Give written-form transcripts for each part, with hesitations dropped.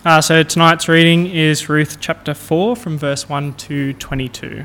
So tonight's reading is Ruth chapter 4 from verse 1 to 22.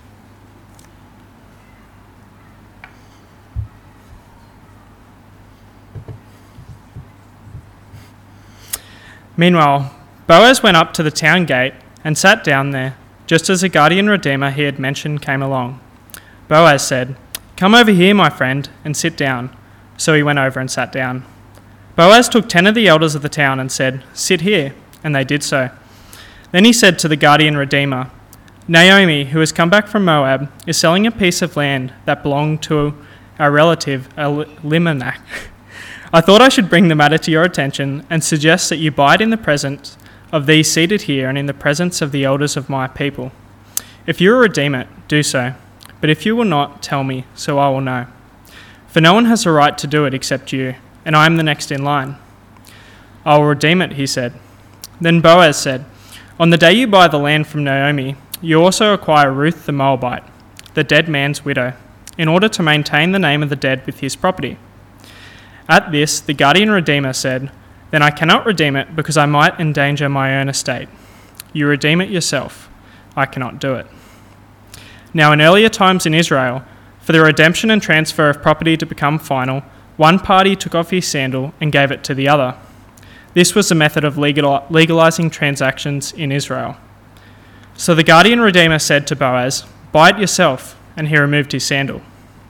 Meanwhile, Boaz went up to the town gate and sat down there, just as the guardian redeemer he had mentioned came along. Boaz said, "Come over here, my friend, and sit down." So he went over and sat down. Boaz took 10 of the elders of the town and said, "Sit here," and they did so. Then he said to the guardian redeemer, "Naomi, who has come back from Moab, is selling a piece of land that belonged to our relative Elimelech. I thought I should bring the matter to your attention and suggest that you buy it in the presence of these seated here and in the presence of the elders of my people. If you will redeem it, do so. But if you will not, tell me, so I will know. For no one has a right to do it except you, and I am the next in line." "I will redeem it," he said. Then Boaz said, "On the day you buy the land from Naomi, you also acquire Ruth the Moabite, the dead man's widow, in order to maintain the name of the dead with his property." At this, the guardian redeemer said, "Then I cannot redeem it because I might endanger my own estate. You redeem it yourself. I cannot do it." Now, in earlier times in Israel, for the redemption and transfer of property to become final, one party took off his sandal and gave it to the other. This was the method of legalizing transactions in Israel. So the guardian redeemer said to Boaz, "Buy it yourself," and he removed his sandal.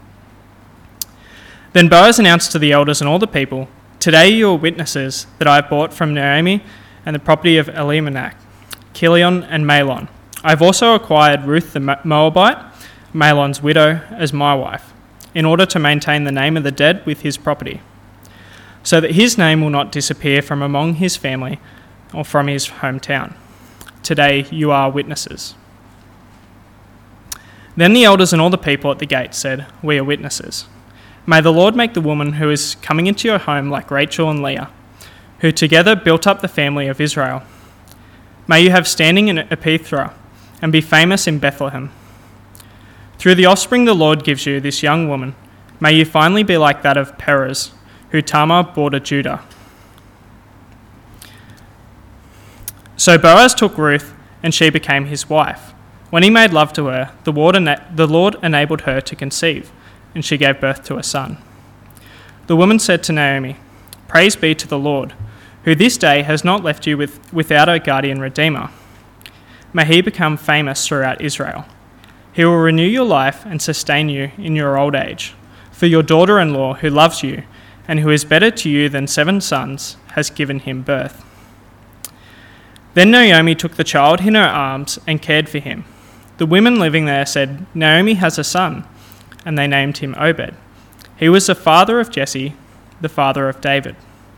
Then Boaz announced to the elders and all the people, "Today you are witnesses that I have bought from Naomi and the property of Elimelech, Chilion and Mahlon. I have also acquired Ruth the Moabite, Mahlon's widow, as my wife, in order to maintain the name of the dead with his property, so that his name will not disappear from among his family or from his hometown. Today you are witnesses." Then the elders and all the people at the gate said, "We are witnesses. May the Lord make the woman who is coming into your home like Rachel and Leah, who together built up the family of Israel. May you have standing in Epithra and be famous in Bethlehem. Through the offspring the Lord gives you, this young woman, may you finally be like that of Perez, who Tamar bore to Judah." So Boaz took Ruth, and she became his wife. When he made love to her, the Lord enabled her to conceive, and she gave birth to a son. The woman said to Naomi, "Praise be to the Lord, who this day has not left you without a guardian redeemer. May he become famous throughout Israel. He will renew your life and sustain you in your old age. For your daughter-in-law, who loves you, and who is better to you than 7 sons, has given him birth." Then Naomi took the child in her arms and cared for him. The women living there said, "Naomi has a son," and they named him Obed. He was the father of Jesse, the father of David.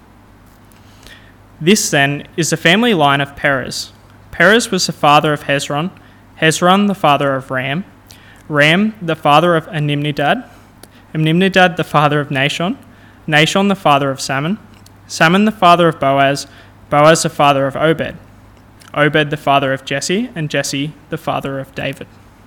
This then is the family line of Perez. Perez was the father of Hezron, Hezron the father of Ram, Ram the father of Amminadab, Amminadab the father of Nahshon, Nahshon the father of Salmon, Salmon the father of Boaz, Boaz the father of Obed, Obed the father of Jesse, and Jesse the father of David.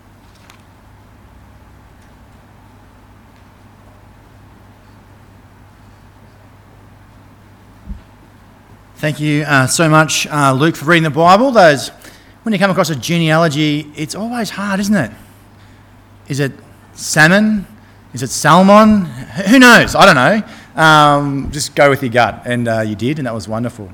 Thank you so much, Luke, for reading the Bible. When you come across a genealogy, it's always hard, isn't it? Is it salmon? Is it salmon? Who knows? I don't know. Just go with your gut, and you did, and that was wonderful.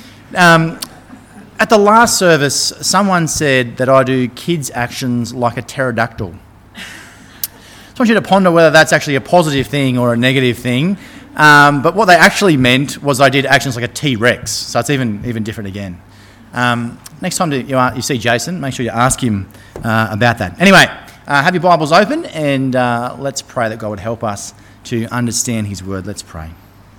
At the last service, someone said that I do kids' actions like a pterodactyl. So I want you to ponder whether that's actually a positive thing or a negative thing. But what they actually meant was I did actions like a T-Rex, so it's even different again. Next time you see Jason, make sure you ask him about that. Anyway, have your Bibles open, and let's pray that God would help us to understand his word. Let's pray.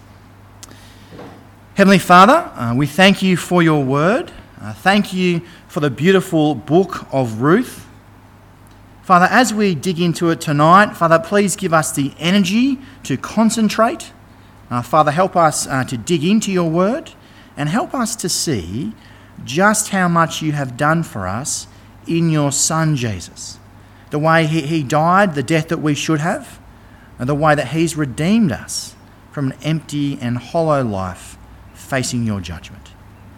Heavenly Father, we thank you for your word. Thank you for the beautiful book of Ruth. Father, as we dig into it tonight, Father, please give us the energy to concentrate. Father, help us to dig into your word and help us to see just how much you have done for us in your Son, Jesus. The way he died, the death that we should have, and the way that he's redeemed us from an empty and hollow life facing your judgment.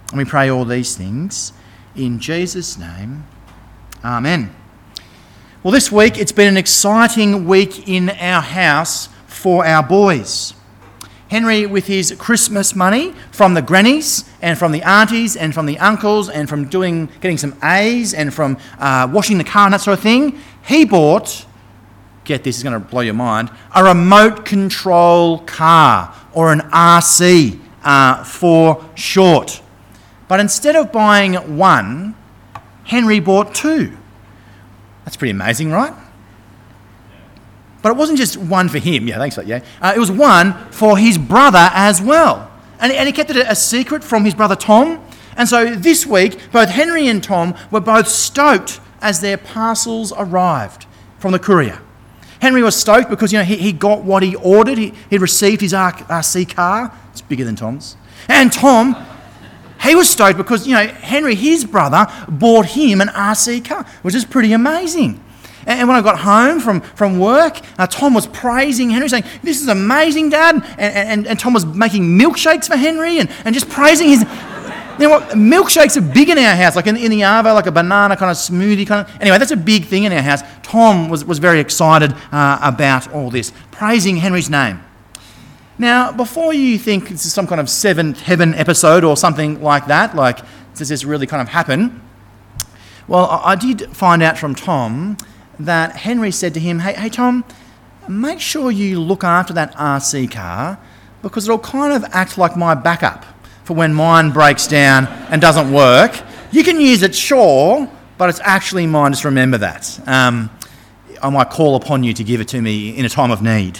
And we pray all these things in Jesus' name. Amen. Well, this week it's been an exciting week in our house for our boys. Henry, with his Christmas money from the grannies and from the aunties and from the uncles and from getting some A's and from washing the car and that sort of thing, he bought, get this, is going to blow your mind, a remote control car, or an RC for short. But instead of buying one, Henry bought two. That's pretty amazing, right? But it wasn't just one for him. Yeah, thanks for that, yeah. It was one for his brother as well. And he kept it a secret from his brother Tom. And so this week, both Henry and Tom were both stoked as their parcels arrived from the courier. Henry was stoked because, he got what he ordered. He received his RC car. It's bigger than Tom's. And Tom, he was stoked because, Henry, his brother, bought him an RC car, which is pretty amazing. And when I got home from work, Tom was praising Henry, saying, "This is amazing, Dad." And Tom was making milkshakes for Henry and just praising his... milkshakes are big in our house, like in the Arvo, like a banana kind of smoothie kind of... Anyway, that's a big thing in our house. Tom was very excited about all this, praising Henry's name. Now, before you think this is some kind of Seventh Heaven episode or something like that, like, does this really kind of happen? Well, I did find out from Tom that Henry said to him, hey Tom, make sure you look after that RC car because it'll kind of act like my backup for when mine breaks down and doesn't work. You can use it, sure, but it's actually mine. Just remember that. I might call upon you to give it to me in a time of need.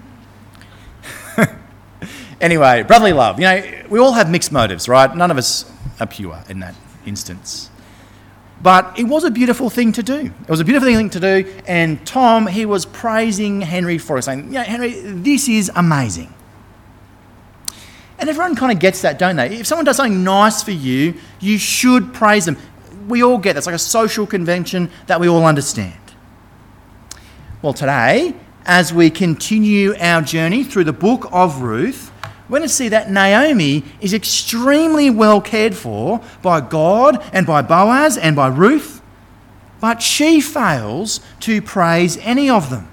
Anyway, brotherly love. We all have mixed motives, right? None of us are pure in that instance. But it was a beautiful thing to do. It was a beautiful thing to do, and Tom, he was praising Henry for it, saying, Henry, this is amazing. And everyone kind of gets that, don't they? If someone does something nice for you, you should praise them. We all get that. It's like a social convention that we all understand. Well, today, as we continue our journey through the book of Ruth, we're going to see that Naomi is extremely well cared for by God and by Boaz and by Ruth, but she fails to praise any of them.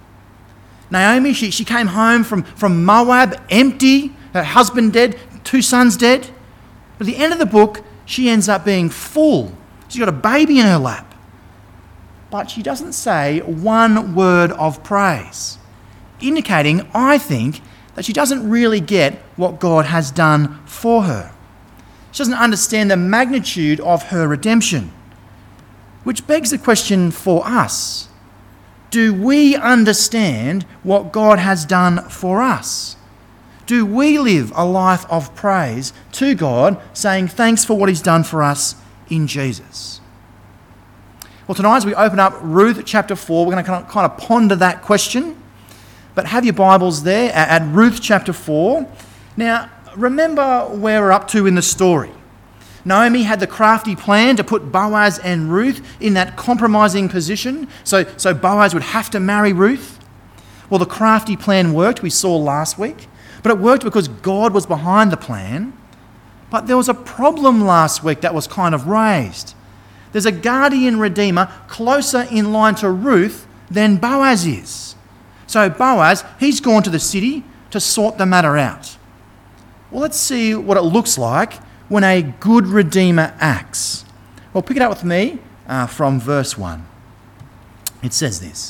Naomi, she came home from Moab empty, her husband dead, 2 sons dead. But at the end of the book, she ends up being full. She's got a baby in her lap. But she doesn't say one word of praise, indicating, I think, that she doesn't really get what God has done for her. She doesn't understand the magnitude of her redemption. Which begs the question for us. Do we understand what God has done for us? Do we live a life of praise to God, saying thanks for what he's done for us in Jesus? Well, tonight as we open up Ruth chapter 4, we're going to kind of ponder that question. But have your Bibles there at Ruth chapter 4. Now, remember where we're up to in the story. Naomi had the crafty plan to put Boaz and Ruth in that compromising position, so Boaz would have to marry Ruth. Well, the crafty plan worked, we saw last week, but it worked because God was behind the plan. But there was a problem last week that was kind of raised. There's a guardian redeemer closer in line to Ruth than Boaz is. So Boaz, he's gone to the city to sort the matter out. Well, let's see what it looks like when a good redeemer acts. Well, pick it up with me from verse 1. It says this.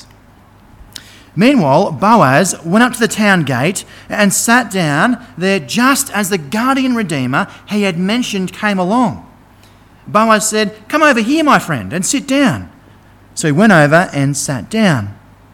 Meanwhile, Boaz went up to the town gate and sat down there just as the guardian redeemer he had mentioned came along. Boaz said, "Come over here, my friend, and sit down." So he went over and sat down.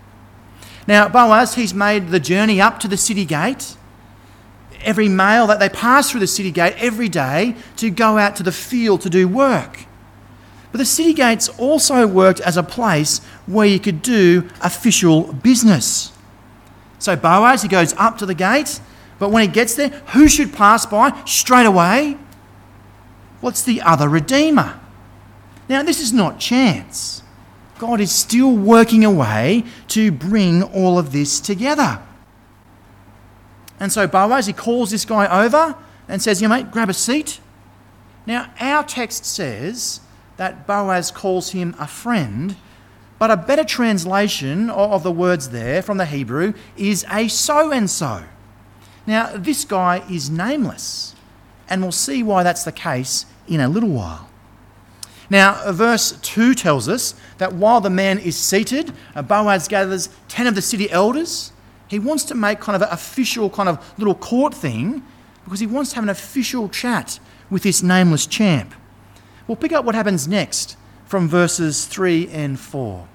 Now, Boaz, he's made the journey up to the city gate. Every male that they pass through the city gate every day to go out to the field to do work. But the city gates also worked as a place where you could do official business. So Boaz, he goes up to the gate, but when he gets there, who should pass by straight away? Well, it's the other redeemer. Now, this is not chance. God is still working a way to bring all of this together. And so Boaz, he calls this guy over and says, "Mate, grab a seat." Now, our text says that Boaz calls him a friend, but a better translation of the words there from the Hebrew is a so-and-so. Now, this guy is nameless, and we'll see why that's the case in a little while. Now, verse 2 tells us that while the man is seated, Boaz gathers 10 of the city elders. He wants to make kind of an official kind of little court thing because he wants to have an official chat with this nameless champ. We'll pick up what happens next from verses 3 and 4.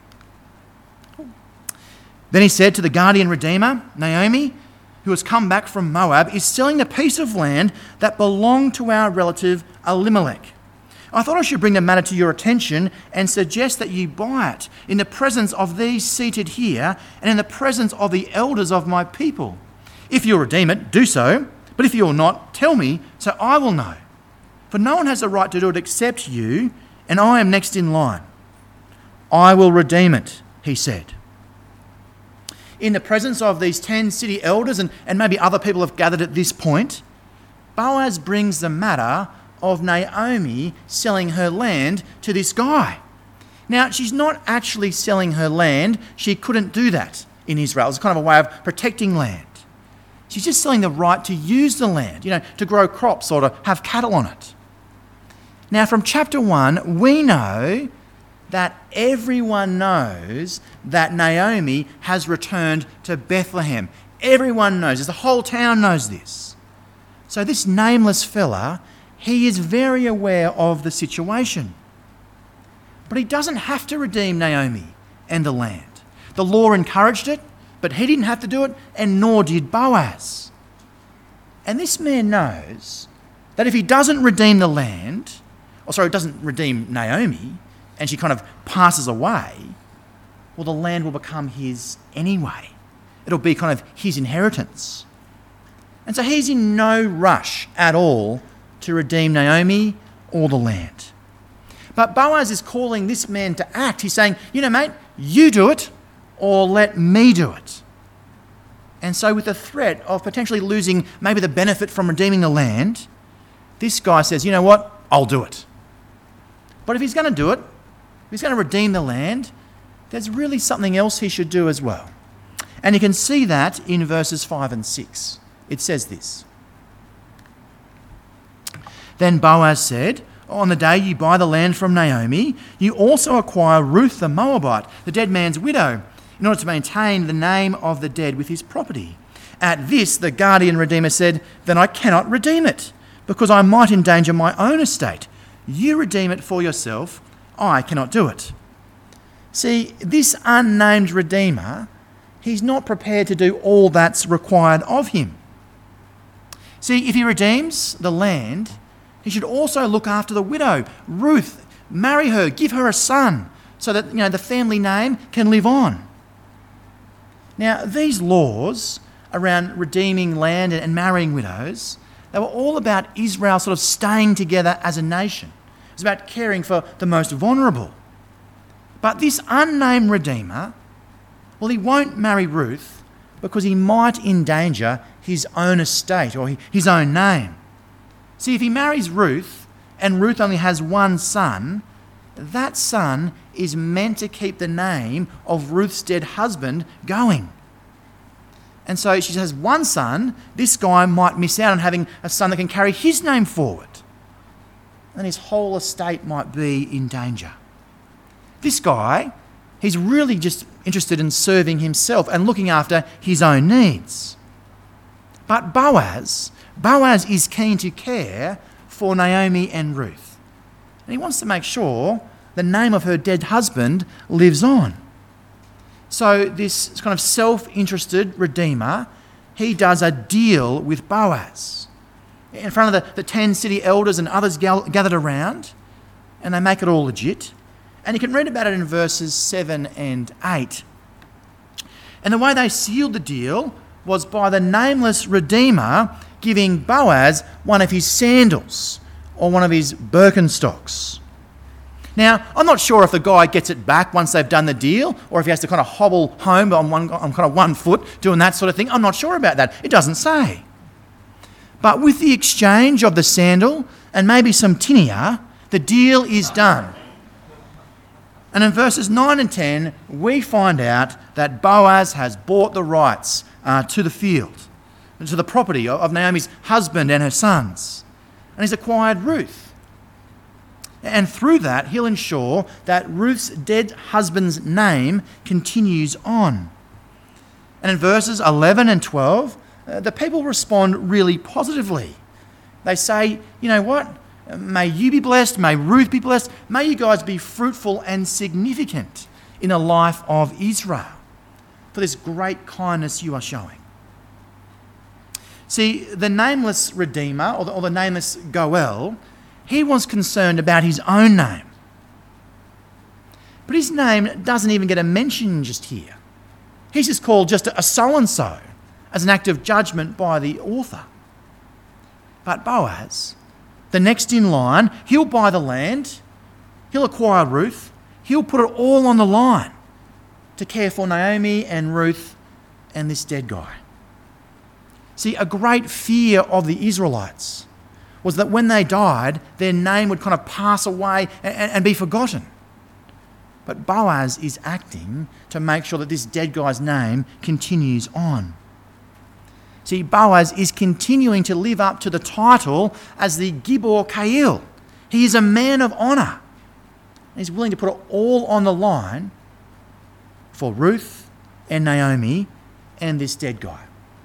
Then he said to the guardian redeemer, Naomi, who has come back from Moab, is selling a piece of land that belonged to our relative Elimelech. I thought I should bring the matter to your attention and suggest that you buy it in the presence of these seated here and in the presence of the elders of my people. If you'll redeem it, do so, but if you'll not, tell me, so I will know. For no one has the right to do it except you, and I am next in line. I will redeem it, he said. In the presence of these 10 city elders, and maybe other people have gathered at this point, Boaz brings the matter of Naomi selling her land to this guy. Now, she's not actually selling her land. She couldn't do that in Israel. It's kind of a way of protecting land. She's just selling the right to use the land, to grow crops or to have cattle on it. Now, from chapter 1, we know that everyone knows that Naomi has returned to Bethlehem. Everyone knows this. The whole town knows this. So this nameless fella, he is very aware of the situation. But he doesn't have to redeem Naomi and the land. The law encouraged it, but he didn't have to do it, and nor did Boaz. And this man knows that if he doesn't redeem the land, doesn't redeem Naomi, and she kind of passes away, well, the land will become his anyway. It'll be kind of his inheritance. And so he's in no rush at all to redeem Naomi or the land. But Boaz is calling this man to act. He's saying, mate, you do it or let me do it. And so with the threat of potentially losing maybe the benefit from redeeming the land, this guy says, you know what, I'll do it. But if he's going to do it, if he's going to redeem the land, there's really something else he should do as well. And you can see that in verses 5 and 6. It says this. Then Boaz said, on the day you buy the land from Naomi, you also acquire Ruth the Moabite, the dead man's widow, in order to maintain the name of the dead with his property. At this, the guardian redeemer said, then I cannot redeem it, because I might endanger my own estate. You redeem it for yourself. I cannot do it. See, this unnamed redeemer, he's not prepared to do all that's required of him. See, if he redeems the land, he should also look after the widow, Ruth, marry her, give her a son, so that the family name can live on. Now, these laws around redeeming land and marrying widows, they were all about Israel sort of staying together as a nation. It was about caring for the most vulnerable. But this unnamed redeemer, well, he won't marry Ruth because he might endanger his own estate or his own name. See, if he marries Ruth and Ruth only has one son, that son is meant to keep the name of Ruth's dead husband going. And so she has one son. This guy might miss out on having a son that can carry his name forward. And his whole estate might be in danger. This guy, he's really just interested in serving himself and looking after his own needs. But Boaz is keen to care for Naomi and Ruth. And he wants to make sure the name of her dead husband lives on. So this kind of self-interested redeemer, he does a deal with Boaz in front of the 10 city elders and others gathered around, and they make it all legit. And you can read about it in verses 7 and 8. And the way they sealed the deal was by the nameless redeemer giving Boaz one of his sandals or one of his Birkenstocks. Now, I'm not sure if the guy gets it back once they've done the deal or if he has to kind of hobble home on kind of 1 foot doing that sort of thing. I'm not sure about that. It doesn't say. But with the exchange of the sandal and maybe some tinea, the deal is done. And in verses 9 and 10, we find out that Boaz has bought the rights to the field, to the property of Naomi's husband and her sons. And he's acquired Ruth. And through that, he'll ensure that Ruth's dead husband's name continues on. And in verses 11 and 12, the people respond really positively. They say, you know what? May you be blessed, may Ruth be blessed, may you guys be fruitful and significant in the life of Israel for this great kindness you are showing. See, the nameless Redeemer, or the nameless Goel, he was concerned about his own name. But his name doesn't even get a mention just here. He's just called just a so-and-so as an act of judgment by the author. But Boaz, the next in line, he'll buy the land, he'll acquire Ruth, he'll put it all on the line to care for Naomi and Ruth and this dead guy. See, a great fear of the Israelites was that when they died, their name would kind of pass away and be forgotten. But Boaz is acting to make sure that this dead guy's name continues on. See, Boaz is continuing to live up to the title as the Gibor Kail. He is a man of honour. He's willing to put it all on the line for Ruth and Naomi and this dead guy.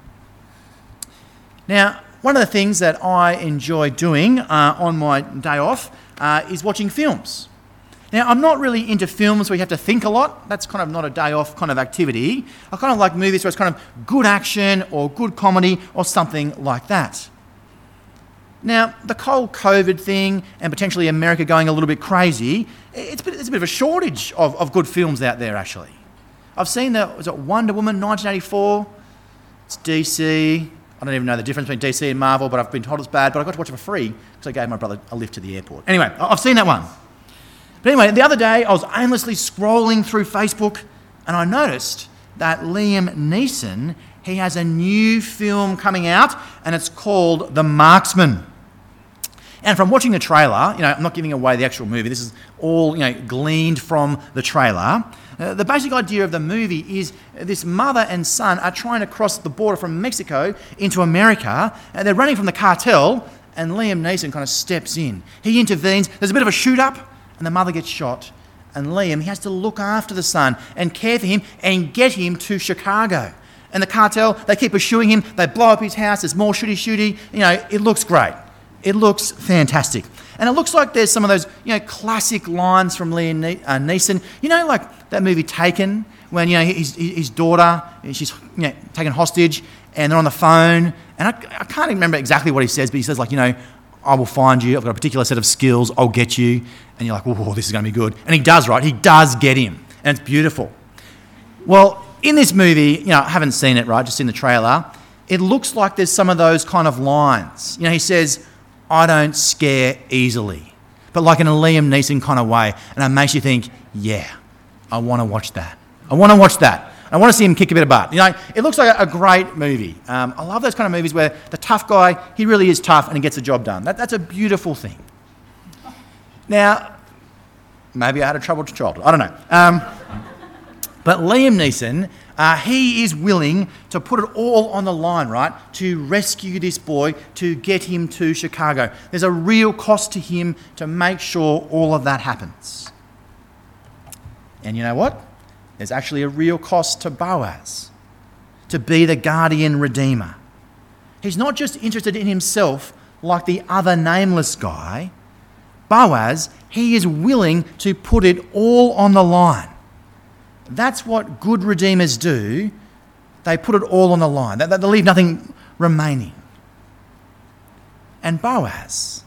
Now, one of the things that I enjoy doing on my day off is watching films. Now, I'm not really into films where you have to think a lot. That's kind of not a day off kind of activity. I kind of like movies where it's kind of good action or good comedy or something like that. Now, the whole COVID thing and potentially America going a little bit crazy, it's a bit of a shortage of good films out there, actually. I've seen was it Wonder Woman 1984? It's DC. I don't even know the difference between DC and Marvel, but I've been told it's bad, but I got to watch it for free because I gave my brother a lift to the airport. Anyway, I've seen that one. But anyway, the other day I was aimlessly scrolling through Facebook and I noticed that Liam Neeson, he has a new film coming out and it's called The Marksman. And from watching the trailer, I'm not giving away the actual movie, this is all, gleaned from the trailer. The basic idea of the movie is this mother and son are trying to cross the border from Mexico into America, and they're running from the cartel, and Liam Neeson kind of steps in. He intervenes, there's a bit of a shoot-up, and the mother gets shot, and Liam, he has to look after the son and care for him and get him to Chicago. And the cartel, they keep pursuing him, they blow up his house, there's more shooty, it looks great. It looks fantastic. And it looks like there's some of those, classic lines from Liam Neeson. Like that movie Taken, when, his daughter, she's taken hostage, and they're on the phone. And I can't even remember exactly what he says, but he says, I will find you, I've got a particular set of skills, I'll get you. And you're like, oh, this is going to be good. And he does, right? He does get him. And it's beautiful. Well, in this movie, I haven't seen it, right? Just in the trailer. It looks like there's some of those kind of lines. He says, I don't scare easily, but like in a Liam Neeson kind of way. And it makes you think, yeah, I want to watch that. I want to see him kick a bit of butt. It looks like a great movie. I love those kind of movies where the tough guy, he really is tough and he gets the job done. That's a beautiful thing. Now, maybe I had a troubled childhood. I don't know. But Liam Neeson, he is willing to put it all on the line, right, to rescue this boy, to get him to Chicago. There's a real cost to him to make sure all of that happens. And you know what? There's actually a real cost to Boaz to be the guardian redeemer. He's not just interested in himself like the other nameless guy. Boaz, he is willing to put it all on the line. That's what good redeemers do. They put it all on the line. They leave nothing remaining. And Boaz,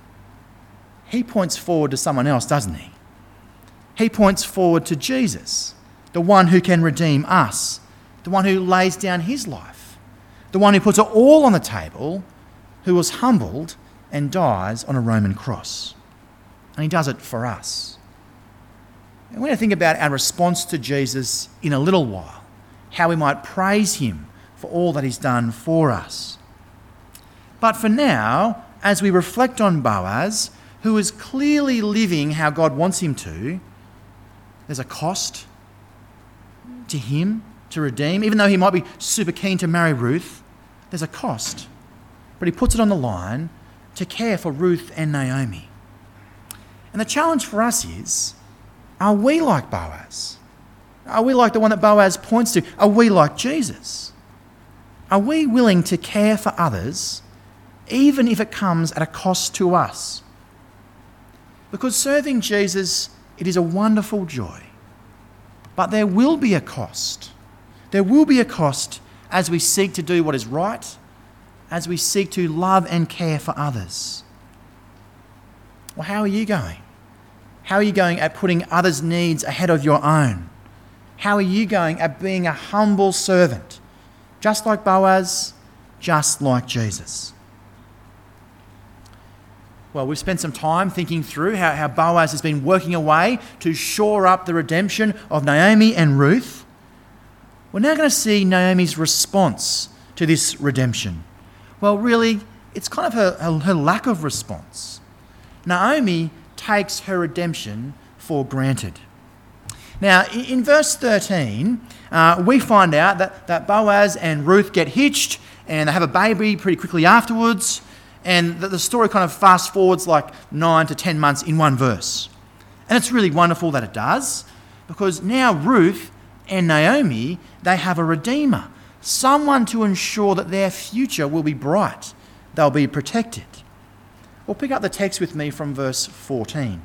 he points forward to someone else, doesn't he? He points forward to Jesus, the one who can redeem us, the one who lays down his life, the one who puts it all on the table, who was humbled and dies on a Roman cross. And he does it for us. And we're going to think about our response to Jesus in a little while, how we might praise him for all that he's done for us. But for now, as we reflect on Boaz, who is clearly living how God wants him to, there's a cost to him to redeem. Even though he might be super keen to marry Ruth, there's a cost. But he puts it on the line to care for Ruth and Naomi. And the challenge for us is, are we like Boaz? Are we like the one that Boaz points to? Are we like Jesus? Are we willing to care for others, even if it comes at a cost to us? Because serving Jesus, it is a wonderful joy. But there will be a cost. There will be a cost as we seek to do what is right, as we seek to love and care for others. Well, how are you going? How are you going at putting others' needs ahead of your own? How are you going at being a humble servant, just like Boaz, just like Jesus? Well, we've spent some time thinking through how Boaz has been working away to shore up the redemption of Naomi and Ruth. We're now going to see Naomi's response to this redemption. Well, really, it's kind of her lack of response. Naomi takes her redemption for granted. Now, in verse 13, we find out that Boaz and Ruth get hitched and they have a baby pretty quickly afterwards, and the story kind of fast forwards like 9 to 10 months in one verse. And it's really wonderful that it does, because now Ruth and Naomi, they have a redeemer, someone to ensure that their future will be bright, they'll be protected. Well, pick up the text with me from verse 14.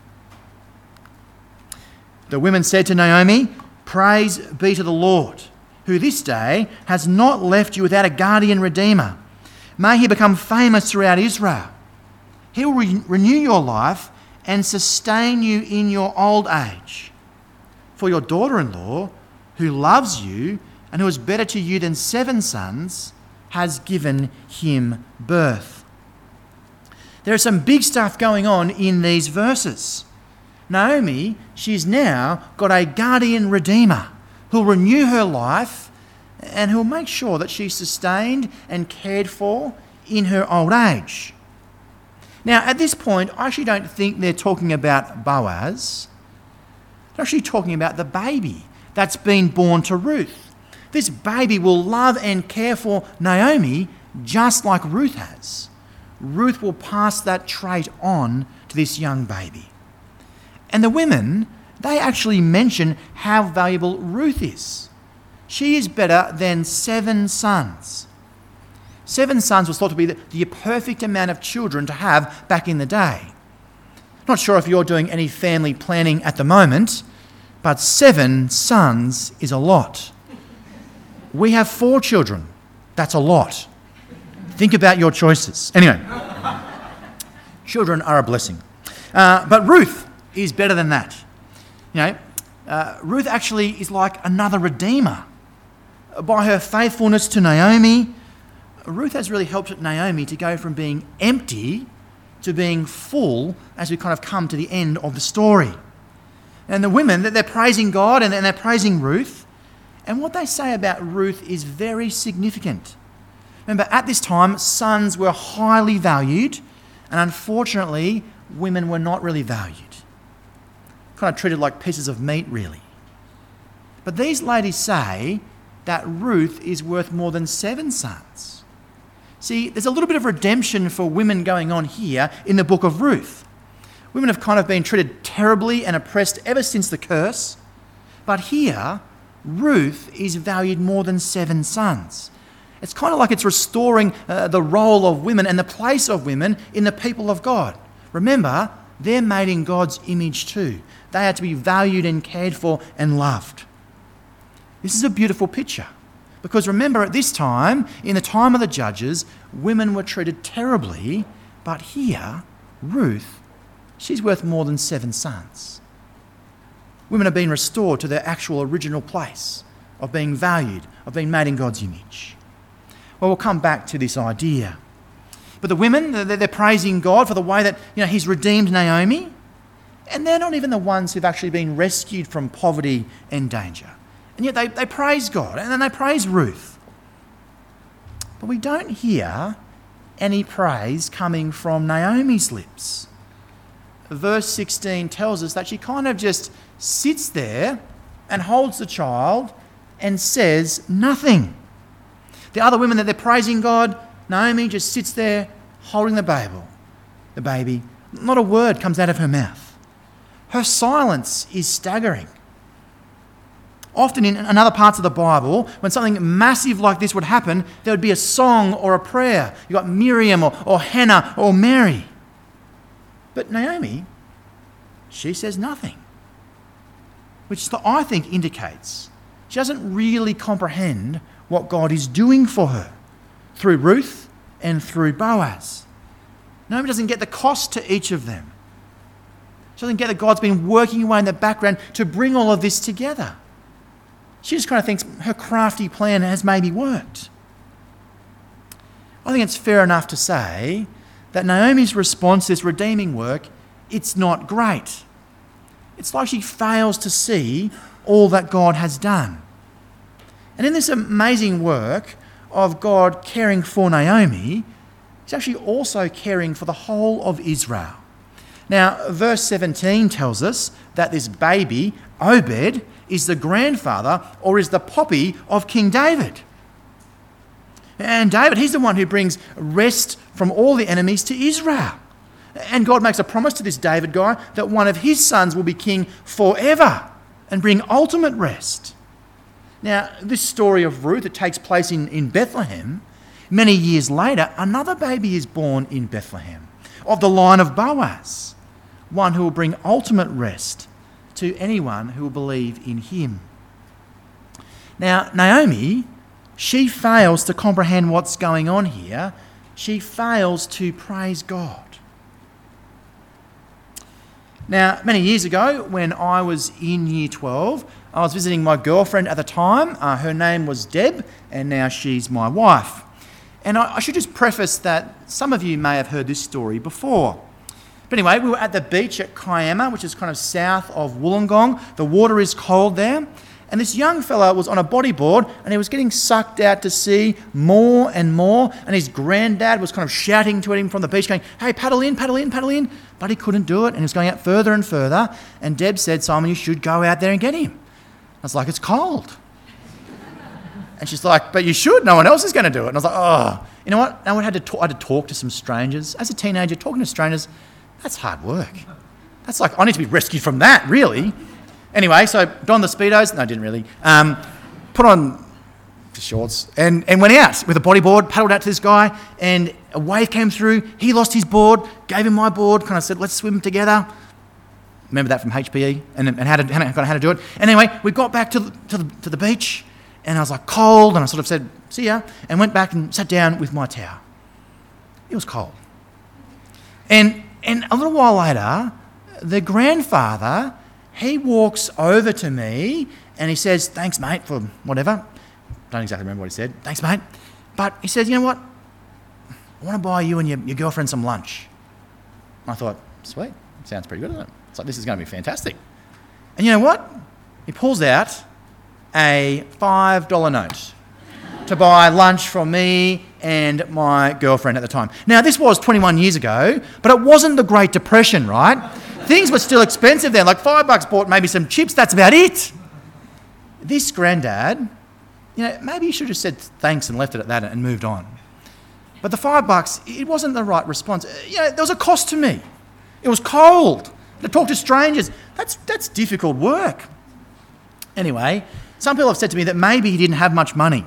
The women said to Naomi, "Praise be to the Lord, who this day has not left you without a guardian redeemer. May he become famous throughout Israel. He will renew your life and sustain you in your old age. For your daughter-in-law, who loves you and who is better to you than 7 sons, has given him birth." There is some big stuff going on in these verses. Naomi, she's now got a guardian redeemer who'll renew her life and who'll make sure that she's sustained and cared for in her old age. Now, at this point, I actually don't think they're talking about Boaz. They're actually talking about the baby that's been born to Ruth. This baby will love and care for Naomi just like Ruth has. Ruth will pass that trait on to this young baby. And the women, they actually mention how valuable Ruth is. She is better than 7 sons. 7 sons was thought to be the perfect amount of children to have back in the day. Not sure if you're doing any family planning at the moment, but 7 sons is a lot. We have 4 children. That's a lot. Think about your choices. Anyway, children are a blessing. But Ruth is better than that. Ruth actually is like another redeemer. By her faithfulness to Naomi, Ruth has really helped Naomi to go from being empty to being full as we kind of come to the end of the story. And the women, they're praising God and they're praising Ruth. And what they say about Ruth is very significant. Remember, at this time, sons were highly valued, and unfortunately, women were not really valued. Kind of treated like pieces of meat, really. But these ladies say that Ruth is worth more than 7 sons. See, there's a little bit of redemption for women going on here in the book of Ruth. Women have kind of been treated terribly and oppressed ever since the curse. But here, Ruth is valued more than 7 sons. It's kind of like it's restoring the role of women and the place of women in the people of God. Remember, they're made in God's image too. They are to be valued and cared for and loved. This is a beautiful picture. Because remember, at this time, in the time of the judges, women were treated terribly. But here, Ruth, she's worth more than 7 sons. Women have been restored to their actual original place of being valued, of being made in God's image. Well, we'll come back to this idea. But the women, they're praising God for the way that He's redeemed Naomi. And they're not even the ones who've actually been rescued from poverty and danger. And yet they praise God and then they praise Ruth. But we don't hear any praise coming from Naomi's lips. Verse 16 tells us that she kind of just sits there and holds the child and says nothing. The other women that they're praising God, Naomi just sits there holding the baby. Not a word comes out of her mouth. Her silence is staggering. Often in other parts of the Bible, when something massive like this would happen, there would be a song or a prayer. You've got Miriam or Hannah or Mary. But Naomi, she says nothing, which I think indicates she doesn't really comprehend what God is doing for her through Ruth and through Boaz. Naomi doesn't get the cost to each of them. She doesn't get that God's been working away in the background to bring all of this together. She just kind of thinks her crafty plan has maybe worked. I think it's fair enough to say that Naomi's response to this redeeming work, it's not great. It's like she fails to see all that God has done. And in this amazing work of God caring for Naomi, He's actually also caring for the whole of Israel. Now, verse 17 tells us that this baby, Obed, is the grandfather or is the poppy of King David. And David, he's the one who brings rest from all the enemies to Israel. And God makes a promise to this David guy that one of his sons will be king forever and bring ultimate rest. Now, this story of Ruth, it takes place in Bethlehem. Many years later, another baby is born in Bethlehem of the line of Boaz, one who will bring ultimate rest to anyone who will believe in him. Now, Naomi, she fails to comprehend what's going on here. She fails to praise God. Now, many years ago, when I was in year 12, I was visiting my girlfriend at the time. Her name was Deb, and now she's my wife. And I should just preface that some of you may have heard this story before. But anyway, we were at the beach at Kiama, which is kind of south of Wollongong. The water is cold there. And this young fella was on a bodyboard and he was getting sucked out to sea more and more. And his granddad was kind of shouting to him from the beach, going, "Hey, paddle in, paddle in, paddle in." But he couldn't do it and he was going out further and further. And Deb said, "Simon, you should go out there and get him." I was like, "It's cold." And she's like, "But you should. No one else is going to do it." And I was like, "Oh, you know what?" I had to talk to some strangers. As a teenager, talking to strangers, that's hard work. That's like, I need to be rescued from that, really. Anyway, so donned the Speedos. No, I didn't really. Put on the shorts and went out with a bodyboard, paddled out to this guy, and a wave came through. He lost his board, gave him my board, kind of said, "Let's swim together." Remember that from HPE and how to do it. And anyway, we got back to the beach, and I was like cold, and I sort of said, "See ya," and went back and sat down with my towel. It was cold. And a little while later, the grandfather, he walks over to me and he says, "Thanks, mate, for whatever." Don't exactly remember what he said. "Thanks, mate." But he says, "You know what? I want to buy you and your girlfriend some lunch." I thought, sweet. Sounds pretty good, doesn't it? It's like, this is going to be fantastic. And you know what? He pulls out a $5 note to buy lunch from me and my girlfriend at the time. Now, this was 21 years ago, but it wasn't the Great Depression, right? Things were still expensive then, like $5 bought maybe some chips, that's about it. This granddad, maybe he should have said thanks and left it at that and moved on. But the $5, it wasn't the right response. There was a cost to me. It was cold. To talk to strangers, that's difficult work. Anyway, some people have said to me that maybe he didn't have much money.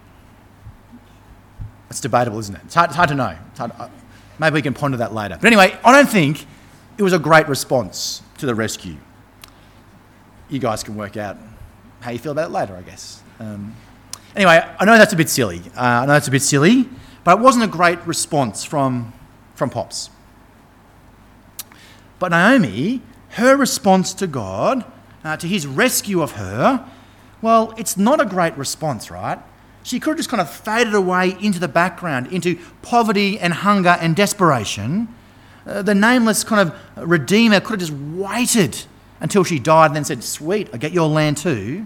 It's debatable, isn't it? It's hard to know. Maybe we can ponder that later. But anyway, I don't think it was a great response to the rescue. You guys can work out how you feel about it later, I guess. Anyway, I know that's a bit silly. But it wasn't a great response from Pops. But Naomi, her response to God, to his rescue of her, well, it's not a great response, right? She could have just kind of faded away into the background, into poverty and hunger and desperation. The nameless kind of redeemer could have just waited until she died and then said, "Sweet, I get your land too."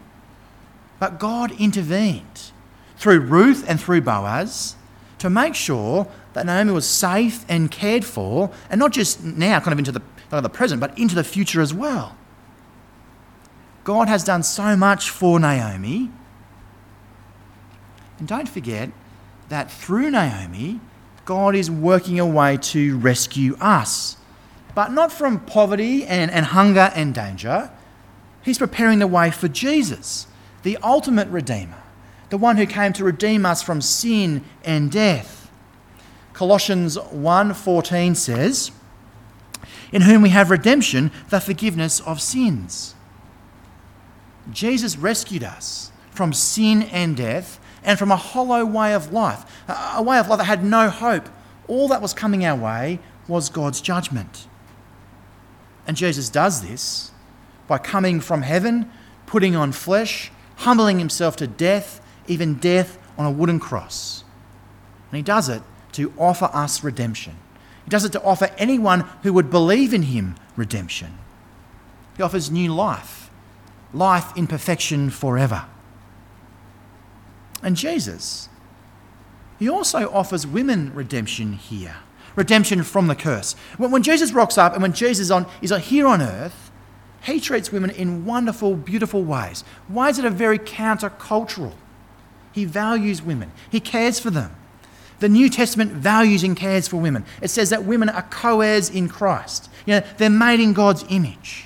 But God intervened through Ruth and through Boaz to make sure that Naomi was safe and cared for, and not just now, kind of into the present, but into the future as well. God has done so much for Naomi. And don't forget that through Naomi, God is working a way to rescue us. But not from poverty and hunger and danger. He's preparing the way for Jesus, the ultimate Redeemer, the one who came to redeem us from sin and death. Colossians 1:14 says, "In whom we have redemption, the forgiveness of sins." Jesus rescued us from sin and death and from a hollow way of life, a way of life that had no hope. All that was coming our way was God's judgment. And Jesus does this by coming from heaven, putting on flesh, humbling himself to death, even death on a wooden cross. And he does it to offer us redemption. He does it to offer anyone who would believe in him redemption. He offers new life, life in perfection forever. And Jesus, he also offers women redemption here, redemption from the curse. When Jesus rocks up and when Jesus is here on earth, he treats women in wonderful, beautiful ways that are very countercultural. He values women. He cares for them. The New Testament values and cares for women. It says that women are co-heirs in Christ. They're made in God's image.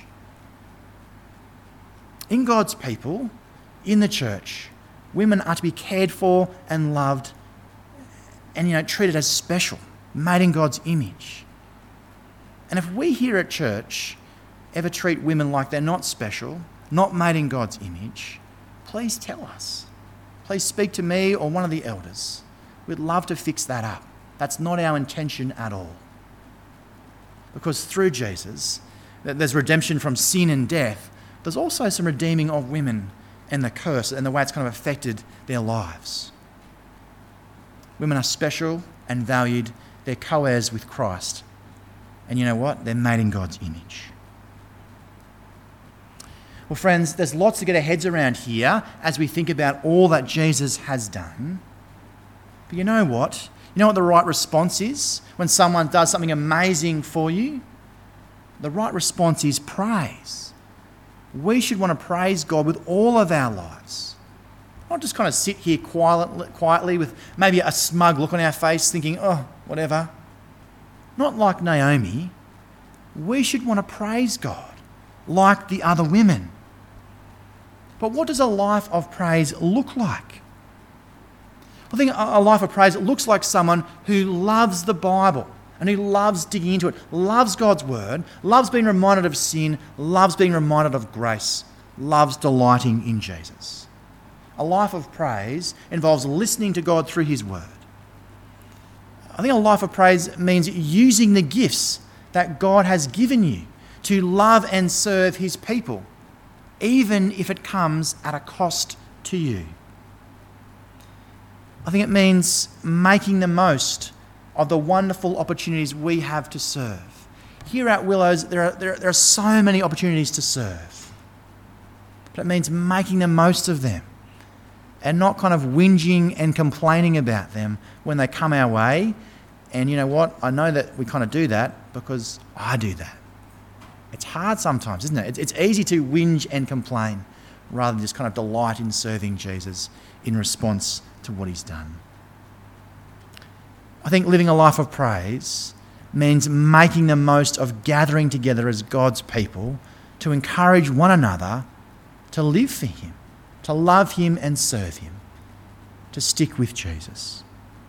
In God's people, in the church, women are to be cared for and loved and treated as special, made in God's image. And if we here at church ever treat women like they're not special, not made in God's image, please tell us. Please speak to me or one of the elders. We'd love to fix that up. That's not our intention at all. Because through Jesus, there's redemption from sin and death. There's also some redeeming of women and the curse and the way it's kind of affected their lives. Women are special and valued. They're co-heirs with Christ. And you know what? They're made in God's image. Well, friends, there's lots to get our heads around here as we think about all that Jesus has done. But you know what? You know what the right response is when someone does something amazing for you? The right response is praise. We should want to praise God with all of our lives. Not just kind of sit here quietly with maybe a smug look on our face thinking, oh, whatever. Not like Naomi. We should want to praise God like the other women. But what does a life of praise look like? I think a life of praise looks like someone who loves the Bible and who loves digging into it, loves God's word, loves being reminded of sin, loves being reminded of grace, loves delighting in Jesus. A life of praise involves listening to God through his word. I think a life of praise means using the gifts that God has given you to love and serve his people, even if it comes at a cost to you. I think it means making the most of the wonderful opportunities we have to serve. Here at Willows, there are so many opportunities to serve. But it means making the most of them and not kind of whinging and complaining about them when they come our way. And you know what? I know that we kind of do that because I do that. It's hard sometimes, isn't it? It's easy to whinge and complain rather than just kind of delight in serving Jesus in response to what he's done. I think living a life of praise means making the most of gathering together as God's people to encourage one another to live for him, to love him and serve him, to stick with Jesus.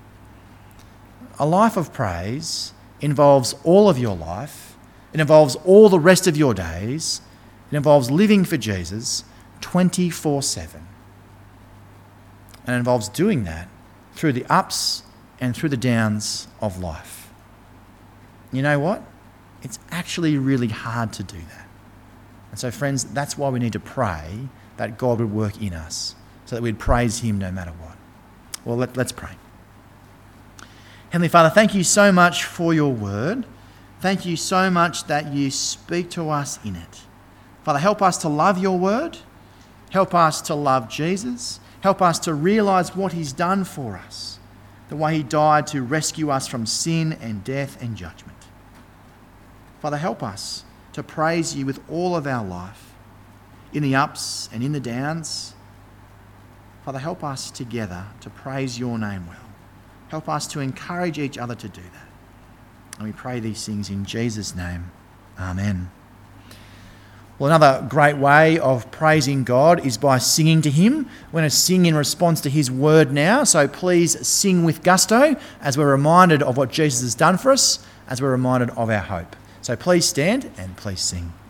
A life of praise involves all of your life. It involves all the rest of your days. It involves living for Jesus 24/7. And it involves doing that through the ups and through the downs of life. You know what? It's actually really hard to do that. And so, friends, that's why we need to pray that God would work in us so that we'd praise him no matter what. Well, let's pray. Heavenly Father, thank you so much for your word. Thank you so much that you speak to us in it. Father, help us to love your word. Help us to love Jesus. Help us to realise what he's done for us. the way he died to rescue us from sin and death and judgment. Father, help us to praise you with all of our life, in the ups and in the downs. Father, help us together to praise your name well. Help us to encourage each other to do that. And we pray these things in Jesus' name. Amen. Well, another great way of praising God is by singing to him. We're going to sing in response to his word now, so please sing with gusto as we're reminded of what Jesus has done for us, as we're reminded of our hope. So please stand and please sing.